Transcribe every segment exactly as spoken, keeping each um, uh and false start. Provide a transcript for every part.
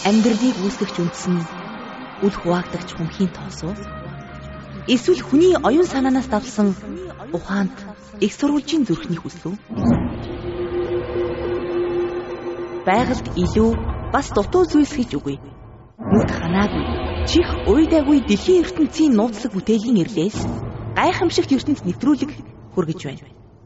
амьдралыг үүсгэж үндсэн үл хуваагдагч хүмхийн тоосоо эсвэл хүний оюун санаанаас давсан ухаанд их сурвалжийн зүрхний хүслүү байгальд илүү бас дутуу зүйлс гэж үгүй. Нүд ханаагүй чих уйдаагүй дэлхийн ертөнцийн нууцлаг бүтээлийн эрлээс гайхамшигт ертөнд нэвтрүүлэг хүргэж байна.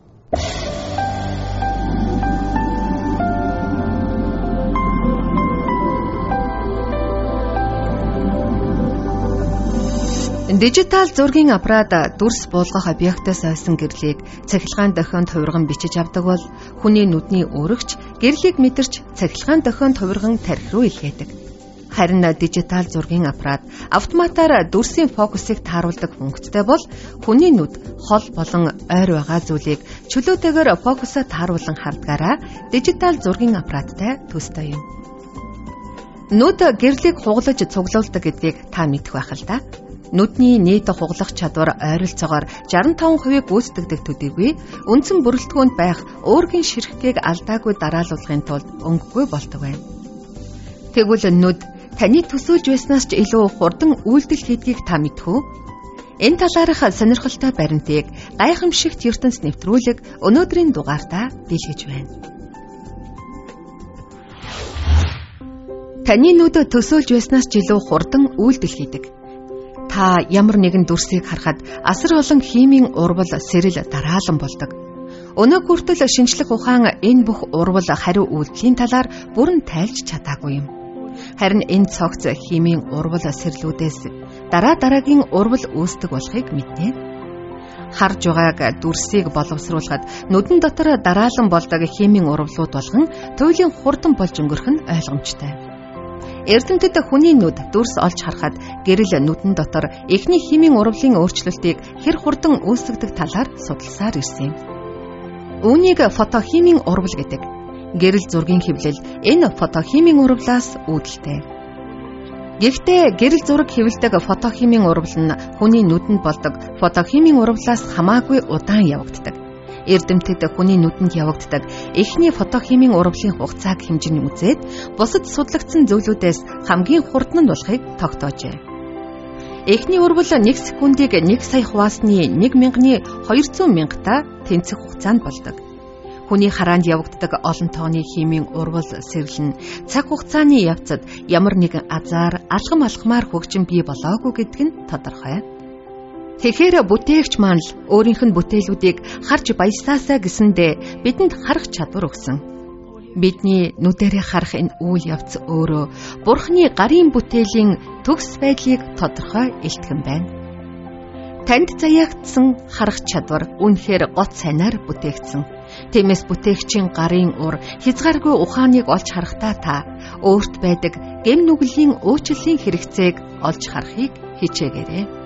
Дижитал зургийн аппарат дүрс буулгах объектоос ойсон гэрлийг цахилгаан дохионд хувирган бичиж авдаг бол хүний нүдний өргөч гэрлийг мэдэрч цахилгаан дохионд хувирган тархи руу илгээдэг. Харин дижитал зургийн аппарат автоматар дүрсийн фокусыг тааруулдаг функцтэй бол хүний нүд хол болон ойр байгаа зүйлийг чөлөөтэйгээр фокусоо тааруулан хардгаараа дижитал зургийн аппараттай төстэй юм. Нүд гэрлийг хугалаж цуглуулдаг гэдгийг та мэдэх байх л да. Нүдний нийт хугалах чадвар ойролцоогоор шестдесет и пять хувийг гүйцэтгэдэг төдийгүй үндсэн бүрэлдэхүүнд байх уургийн ширхгийг алдаагүй дараалуулахын тулд өнгөгүй болдог байна. Тэгвэл нүд таны төсөөлж байснаас ч илүү хурдан үйлдэл хийдгийг та мэдэх үү? Энэ талаарх сонирхолтой баримтыг гайхамшигт ертөнц нэвтрүүлэг өнөөдрийн дугаартаа дэлгэж байна. Таны нүд төсөөлж байснаас ч илүү хурдан үйлдэл хийдэг. Та ямар нэгэн дүрсийг харахад асар олон химийн урвал сэрэл дараалан болдог. Өнөө хүртэл шинжлэх ухаан энэ бүх урвал хариу үйлдэлийн талаар бүрэн тайлж чадаагүй юм. Харин энэ цогц химийн урвал сэрлүүдээс дараа дараагийн урвал үүсдэг болохыг мэднэ. Харж байгааг дүрсийг боловсруулахад нүдэн дотор дараалан болдог химийн урвалууд болгон туйлын хурдан болж өнгөрөх нь ойлгомжтой. Эрдэмтэд хүний нүд дүрс олж харахад гэрэл нүдэн дотор эхний химийн урвалын өөрчлөлтийг хэр хурдан үүсгдэг талаар судалсаар ирсэн юм. Үүнийг фотохимийн урвал гэдэг. Гэрэл зургийн хэвлэл энэ фотохимийн урвалаас үүдэлтэй. Гэхдээ гэрэл зураг хэвлэдэг фотохимийн урвал нь хүний нүдэнд болдог фотохимийн урвалаас хамаагүй удаан явагддаг. Эрдэмтэд хүний нүдэнд явагддаг эхний фотохимийн урвалын хугацааг хэмжин үзээд бусад судлагдсан зүйлүүдээс хамгийн хурдан нь болохыг тогтоожээ. Эхний урвал нэг секундыг нэг сая хуваасны нэг мянганы хоёрдугаар мянгата тэнцэх хугацаанд болдог. Хүний хараанд явагддаг олон тооны химийн урвал сэрэл нь цаг хугацааны явцад ямар нэгэн азар алхам алхмаар хөгжин бий болоогүй гэдг нь тодорхой. Тэгэхээр бүтээгч маань л өөрийнх нь бүтээлүүдийг харж баясаасаа гэсэндээ бидэнд харах чадвар өгсөн. Бидний нүдэрээ харах энэ үйл явц өөрөө Бурхны гарын бүтээлийн төгс байдлыг тодорхой илтгэн байна. Танд заяагдсан харах чадвар үнэхээр гот сайнаар бүтээгдсэн. Тиймээс бүтээгчийн гарын ур хязгааргүй ухааныг олж харахтаа та өөрт байдаг гэм нүглийн уучлалын хэрэгцээг олж харахыг хичээгээрэй.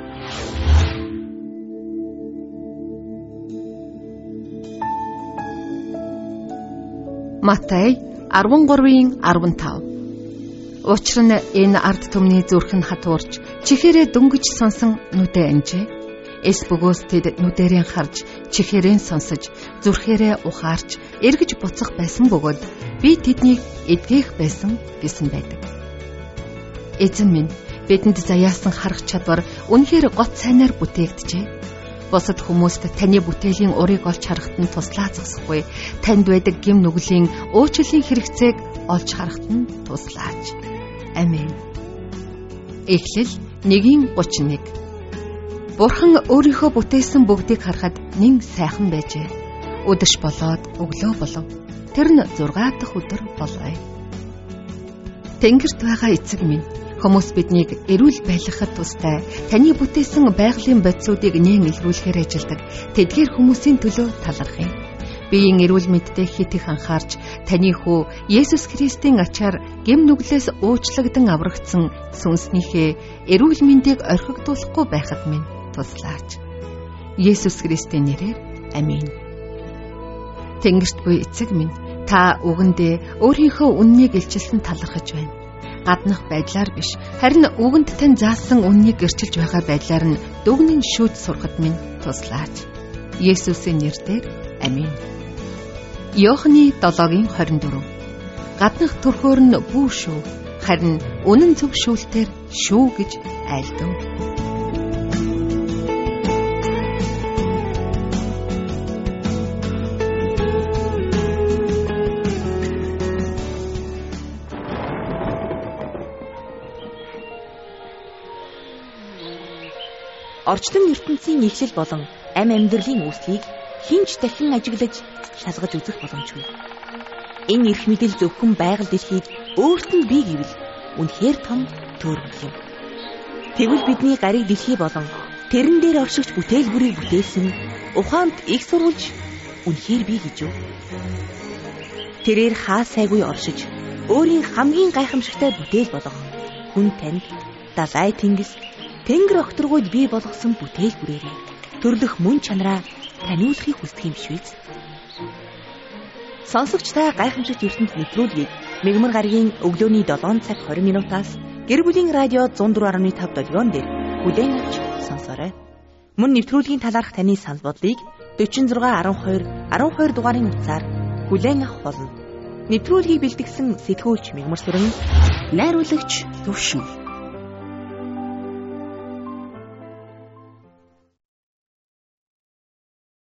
Матай арван гурвын арван тав. Учир нь энэ ард түмний зүрх нь хатуурч чихээрээ дөнгөж сонсон нүдэ анжээ. Эс бөгөөс тэд нүдэрийн харж чихээрээ сонсож зүрхээрээ ухаарч эргэж буцах байсан бөгөөд би тэднийг эдгэх байсан гэсэн байдаг. Эзэн минь бидэнд заяасан харах чадвар үнэхээр гот сайнаар бүтээгдэжээ. Бусад хүмүүст таны бүтээлийн урыг олж харахад нь туслаа зогсохгүй. Танд байдаг гэм нүглийн уучлалын хэрэгцээг олж харахад нь туслаач. Амен. Эхлэл нэгin гучин нэг. Бурхан өөрийнхөө бүтээсэн бүгдийг харахад нэн сайхан байжээ. Өдөш болоод өглөө болов. Тэр нь зургаа дахь өдөр болов. Тэнгэрт байгаа эцэг минь, хүмүүс биднийг эрүүл байлгахад тустай таны бүтээсэн байгалийн бодисуудыг нээн илрүүлэхээр ажилдаг тэдгээр хүмүүсийн төлөө талархъя. Биеийн эрүүл мэддээ хит их анхаарч таны хүү Есүс Христийн ачаар гэм нүглээс уучлагдсан аврагдсан сүнснийхээ эрүүл мэндийг орхигдуулахгүй байхад минь туслаач. Есүс Христийн нэрээр амин. Тэнгэрт буй эцэг минь, та үгэндээ өөрийнхөө үннийг илчилсэн талархаж байна. Гаднах байдлаар биш, харин үгэнд тань заасан үннийг гэрчилж байгаа байдлаар нь дүгнэн шүүд сурахад минь туслаач. Есүсийн нэрээр амин. Иохны долоогийн хорин дөрөв. Гаднах төрхөөр нь бүү шүү. Харин үнэн зөв шүүлтээр шүү гэж айлдав. Орчлон ертөнцийн эхлэл болон амь амьдралын үүслийг хинч дахин ажиглаж шалгаж үзэх боломжгүй. Энэ эрх мэдэл зөвхөн байгаль дэлхийд өөрт нь бий гэвэл үнэхээр том төөрөмөл юм. Тэгвэл бидний гариг дэлхий болон тэрэн дээр оршигч бүтээл бүрийг бүтээсэн ухаанд их сурвалж үнэхээр бий гэж юу? Тэрээр хаа сайгүй оршиж өөрийн хамгийн гайхамшигтай бүтээл болгох хүн танд далай тэнгис Тэнгэр огторгойд бий болгосон бүтээл бүрээрээ төрлөх мөн чанараа таниулахыг хүсдэг юм биш үү? Сонсогч та гайхамшигт ертөнд нэвтрүүлгийг Мегмар гарагийн өглөөний долоон цаг хорин минутаас гэр бүлийн радио one oh four point five долгион дээр бүлээн авч сонсоорой. Мөн нэвтрүүлгийн талаарх таны санал бодлыг four six one two one two дугаарын утсаар бүлээн авах болно. Нэвтрүүлгийг бэлтгэсэн сэтгүүлч Мегмар Сүрэн, найруулагч Төвшин.